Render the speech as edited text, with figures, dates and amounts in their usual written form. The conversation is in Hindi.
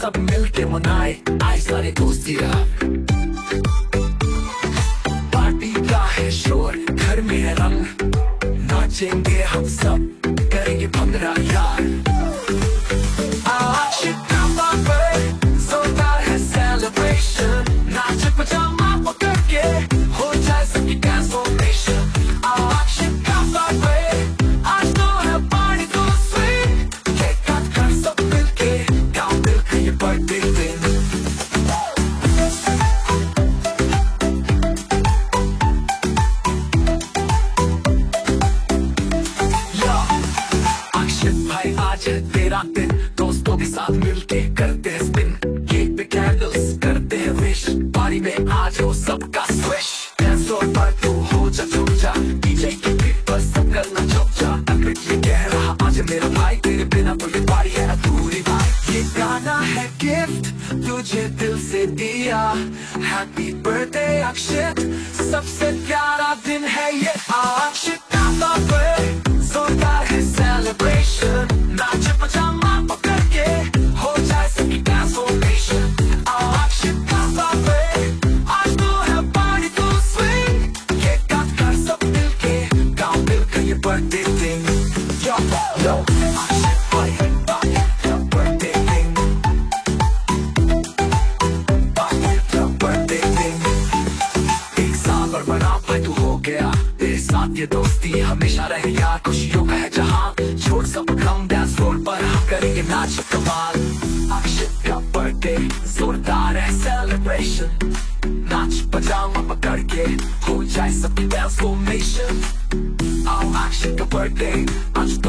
सब मिलके मनाए, आए सारे दोस्तियाँ। पार्टी का है शोर, घर में है रंग, नाचेंगे हम सब, करेंगे भंगड़ा यार। आशिक का बर्थडे, जोरदार है सेलिब्रेशन, नाच पजामा पकड़ के हो जाए सबकी ट्रांसफॉर्मेशन। आशिक का बर्थडे, आज तो है पार्टी तो स्वीट, केक काट कर सब मिलके गाँव मिलके ये बर्थडे दिन। भाई आज है तेरा दिन, दोस्तों के साथ मिलके करते हैं स्पिन, केक पे कैंडल्स करते हैं विश, पार्टी में आज हो सबका स्विश। डांस फ्लोर पर तू हो जा झूम जा, डीजे की बीट पर सब करना चुप जा। अमित ये कह रहा आज मेरा भाई, तेरे बिना तो ये पार्टी है अधूरी भाई। ये गाना है गिफ्ट तुझे दिल से दिया, हैप्पी बर्थडे अक्षित, सबसे प्यारा दिन है ये अक्षित का बर्थडे। जोरदार है सेलिब्रेशन, नाच पजामा पकड़ के हो जाए सबकी ट्रांसफॉर्मेशन। अक्षित का बर्थडे, आज तो है पार्टी तो स्वीट, केक काट कर सब मिलके गाँव मिलके ये बर्थडे दिन। यो यो अक्षित भाई है बर्थडे दिन, बर्थडे दिन। एक साल और बना भाई तू हो गया, तेरे साथ ये दोस्ती हमेशा रहे यार। खुशियों का है जहां, छोड़ सब गम, डांस फ्लोर पर हम करेंगे नाच कमाल। अक्षित का बर्थडे, जोरदार है सेलिब्रेशन, नाच पजामा पकड़ के हो जाए सबकी ट्रांसफॉर्मेशन। आओ अक्षित का बर्थडे, आज